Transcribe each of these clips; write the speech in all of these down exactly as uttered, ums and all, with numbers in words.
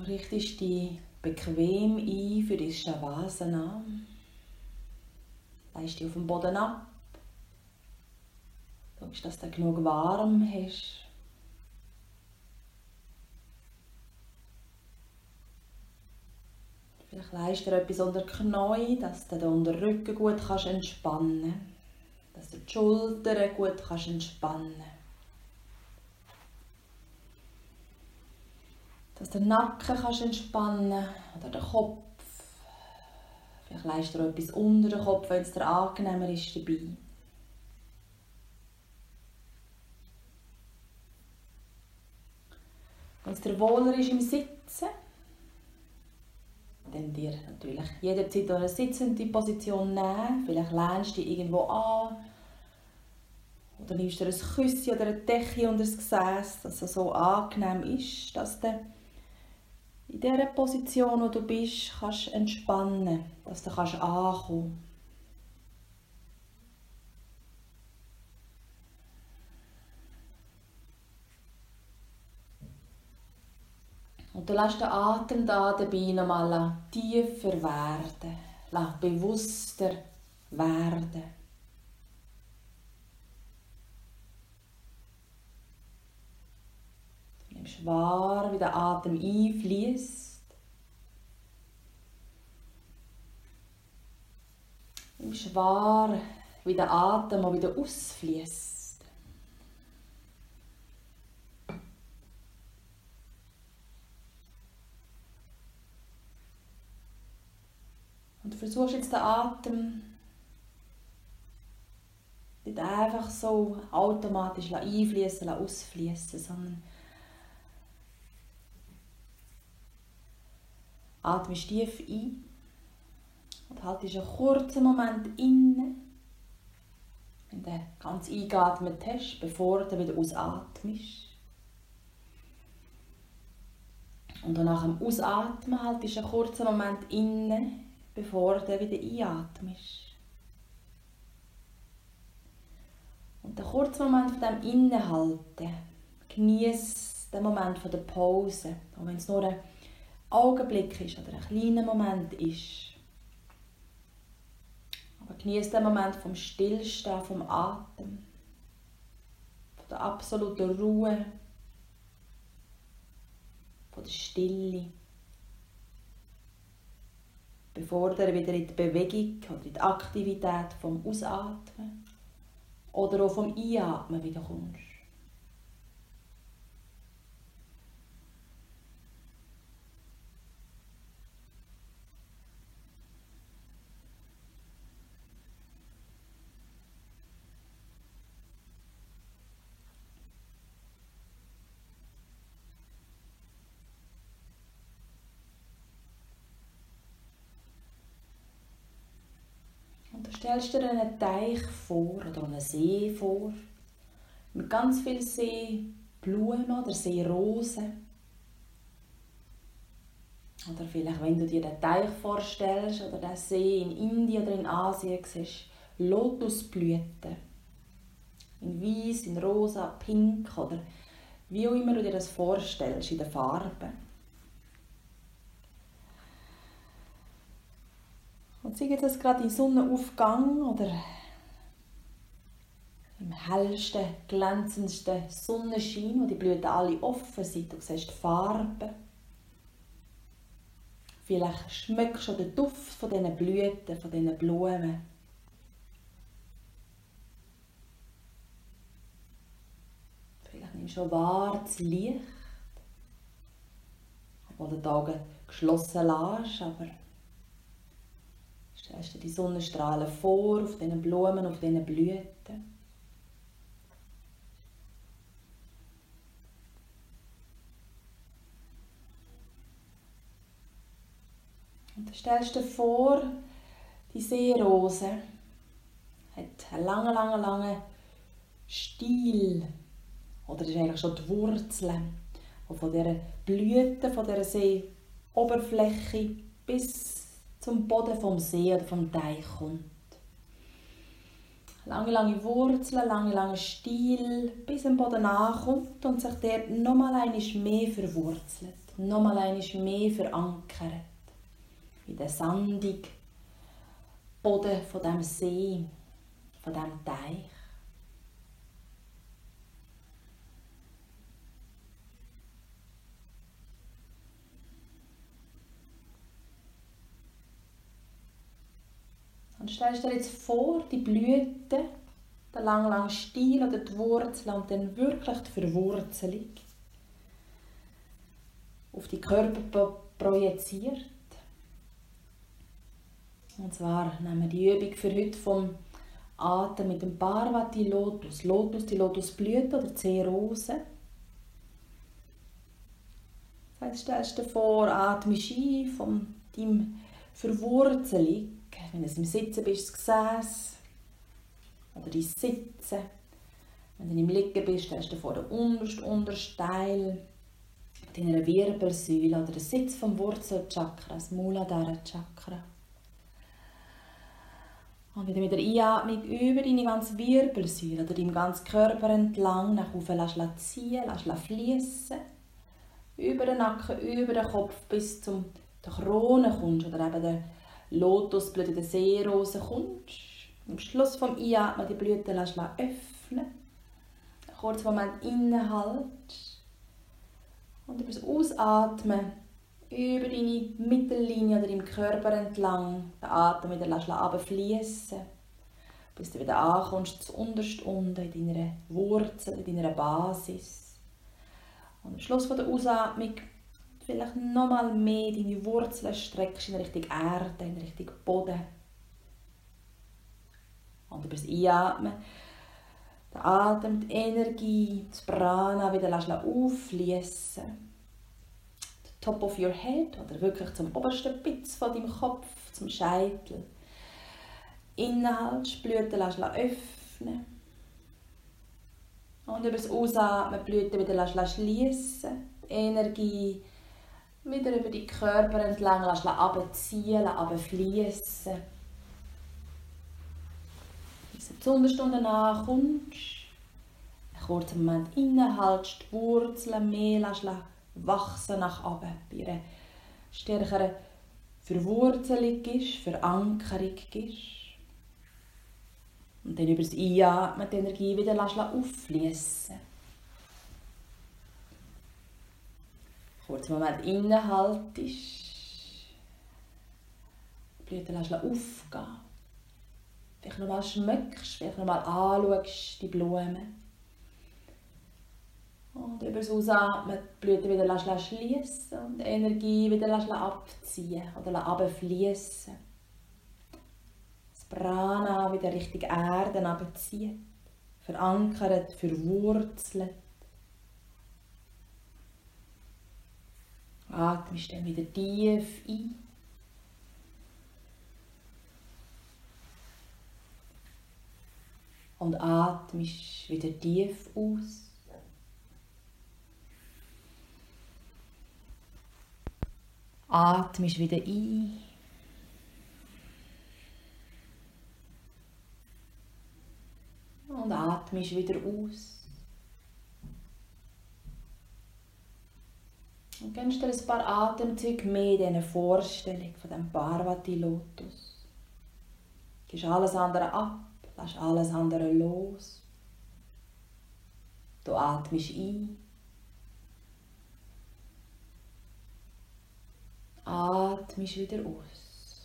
richtest dich bequem ein für die Shavasana. Leist dich auf dem Boden ab. Schaust, dass du genug warm hast. Vielleicht leist dir etwas unter die Knie, dass du den Rücken gut kannst entspannen kannst. Dass du die Schultern gut kannst entspannen kannst. Dass du den Nacken kannst entspannen oder den Kopf. Vielleicht leist dir etwas unter den Kopf, wenn es dir angenehmer ist dabei. Wenn es dir wohler ist im Sitzen, dann dir natürlich jederzeit eine sitzende Position nehmen. Vielleicht lehnst du dich irgendwo an. Oder nimmst dir ein Küsschen oder eine Decke unter das Gesäß, dass es so angenehm ist, dass du in dieser Position, wo du bist, kannst entspannen, dass du kannst ankommen. Und du lässt den Atem da dabei nochmal tiefer werden, lass bewusster werden. Du nimmst wahr, wie der Atem einfließt. Du nimmst wahr, wie der Atem auch wieder ausfließt. Und du versuchst jetzt den Atem nicht einfach so automatisch einfließen, ausfließen, sondern atmest tief ein und haltest einen kurzen Moment inne, wenn du ganz eingeatmet hast, bevor du wieder ausatmest. Und dann nach dem Ausatmen haltest du einen kurzen Moment inne, bevor du wieder einatmest. Und den kurzen Moment von dem Innehalten, genieß den Moment von der Pause, auch wenn es nur ein Augenblick ist oder ein kleiner Moment ist. Aber genieß den Moment vom Stillstehen, vom Atem, von der absoluten Ruhe, von der Stille. Bevor du wieder in die Bewegung oder in die Aktivität vom Ausatmen oder auch vom Einatmen wieder kommst. Und du stellst dir einen Teich vor oder einen See vor, mit ganz vielen Seeblumen oder Seerosen. Oder vielleicht, wenn du dir den Teich vorstellst oder den See in Indien oder in Asien siehst, Lotusblüten. In Weiß, in Rosa, Pink oder wie auch immer du dir das vorstellst in den Farben. Und sei das gerade im Sonnenaufgang oder im hellsten, glänzendsten Sonnenschein, wo die Blüten alle offen sind. Du siehst die Farben. Vielleicht schmeckst du den Duft von diesen Blüten, von diesen Blumen. Vielleicht nimmst du wahr das Licht, obwohl du die Augen geschlossen lässt, aber stellst dir die Sonnenstrahlen vor, auf diesen Blumen, auf diesen Blüten. Und dann stellst du dir vor, die Seerose hat einen langen, langen, langen Stiel. Oder das ist eigentlich schon die Wurzel, die von dieser Blüte, von dieser Seeoberfläche bis zum Boden vom See oder vom Teich kommt. Lange, lange Wurzeln, lange, lange Stiel, bis am Boden ankommt und sich dort nochmal einmal mehr verwurzelt. nochmal einmal mehr verankert in den sandigen Boden von diesem See, von diesem Teich. Und stellst dir jetzt vor, die Blüte, der lange, lange Stiel oder die Wurzel und dann wirklich die Verwurzelung auf die Körper projiziert. Und zwar nehmen wir die Übung für heute vom Atem mit dem Parvati Lotus. Lotus, die Lotusblüte oder die Seerose. Jetzt stellst du dir vor, atmest ein von deinem Verwurzelung. Wenn du im Sitzen bist, das Gesäß oder dein Sitzen. Wenn du im Liegen bist, stellst du dir vor den untersten, untersten Teil deiner Wirbelsäule oder den Sitz vom Wurzelchakra, das Muladhara Chakra. Und wieder mit der Einatmung über deine ganze Wirbelsäule oder deinem ganzen Körper entlang nach oben lässt ziehen, lässt fließen. Über den Nacken, über den Kopf bis zum der Krone kommst oder eben der Lotusblüte, der Seerose kommst. Am Schluss vom Einatmen die Blüte lässt öffnen. Einen kurzen Moment innehalten. Und über das Ausatmen über deine Mittellinie oder deinem Körper entlang den Atem wieder runterfließen, bis du wieder ankommst, zu unterst unten in deiner Wurzel, in deiner Basis. Und am Schluss der Ausatmung vielleicht nochmal mehr deine Wurzeln streckst in Richtung Erde, in Richtung Boden. Und über das Einatmen den Atem, die Energie, das Prana wieder auffließen. Top of your head oder wirklich zum obersten Spitz von deinem Kopf, zum Scheitel. Innehalten, Blüten lassen öffnen. Und über das Ausatmen Blüten wieder schließen. Die Energie wieder über die Körper entlang lassen abziehen, abfließen. Bis du zur Unterstunde ankommst. Einen kurzen Moment innehaltst, die Wurzeln mehr lassen wachsen nach oben, bei einer stärkeren Verwurzelung ist, Verankerung ist. Und dann über das Einatmen die Energie wieder auffließen. Kurzen Moment innehaltest, Blüten aufgehen. Vielleicht nochmal schmeckst, vielleicht nochmal anschaust, die Blumen. Und über das Ausatmen die Blüten wieder schließen und die Energie wieder abziehen oder abfließen. Das Prana wieder Richtung Erde abziehen. Verankert, verwurzelt. Atmest dann wieder tief ein. Und atmest wieder tief aus. Atmest wieder ein. Und atmest wieder aus. Und gönnst dir ein paar Atemzüge mehr in dieser Vorstellung von dem Parvati Lotus. Gibst alles andere ab, lässt alles andere los. Du atmest ein. Atmest wieder aus.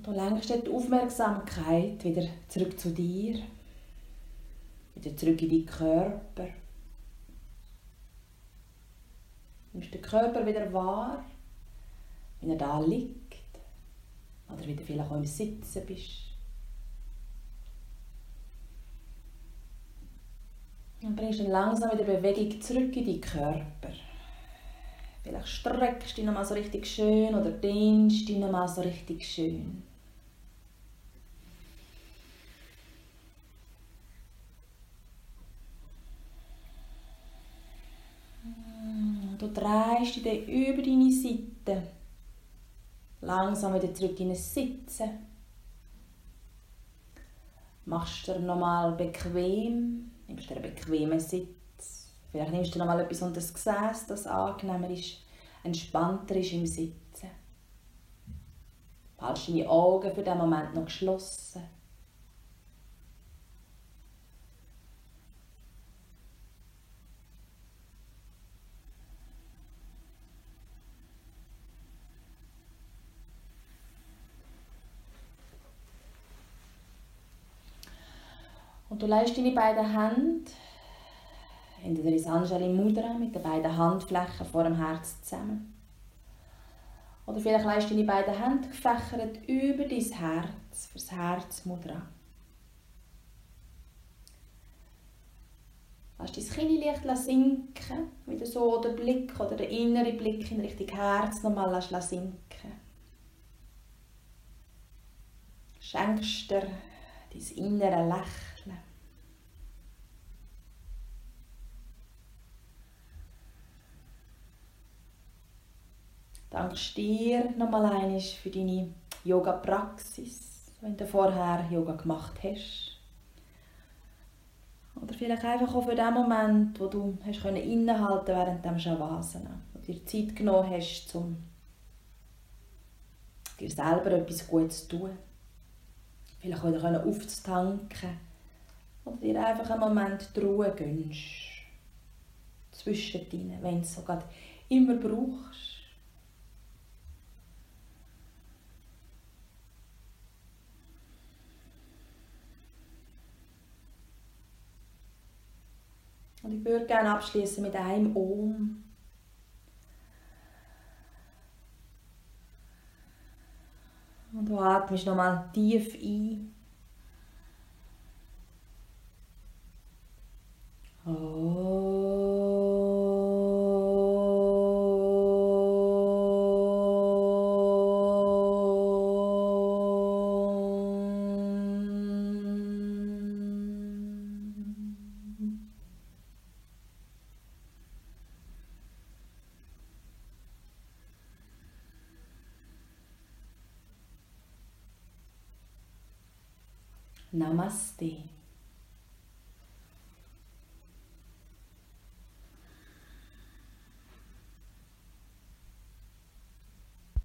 Und du lenkst die Aufmerksamkeit wieder zurück zu dir, wieder zurück in deinen Körper. Du nimmst den Körper wieder wahr, wenn er da liegt oder wie du vielleicht auch im Sitzen bist. Und bringst dann langsam wieder Bewegung zurück in deinen Körper. Vielleicht streckst du dich nochmal so richtig schön oder dehnst dich nochmal so richtig schön. Du drehst dich dann über deine Seite langsam wieder zurück in ein Sitzen. Machst dir nochmal bequem, nimmst dir einen bequemen Sitz. Vielleicht nimmst du nochmal etwas unter das Gesäß, das angenehmer ist, entspannter ist im Sitzen. Haltest deine Augen für den Moment noch geschlossen. Und du legst deine beiden Hände entweder ins Anjali Mudra mit den beiden Handflächen vor dem Herz zusammen. Oder vielleicht legst du deine beiden Hände gefächert über dein Herz, für das Herzmudra. Lass dein Kinn leicht sinken, wieder so den Blick oder den inneren Blick in Richtung Herz nochmal sinken. Schenkst dir dein innere Lächeln. Dankst dir nochmal einmal für deine Yoga-Praxis, wenn du vorher Yoga gemacht hast. Oder vielleicht einfach auch für den Moment, wo du hast innehalten während dem Shavasana, wo du dir Zeit genommen hast, um dir selber etwas Gutes zu tun. Vielleicht auch wieder aufzutanken. Oder dir einfach einen Moment die Ruhe gönnst. Zwischendrin, wenn du es so gerade immer brauchst. Und ich würde gerne abschließen mit einem Om. Und du atmest nochmal tief ein. Namaste.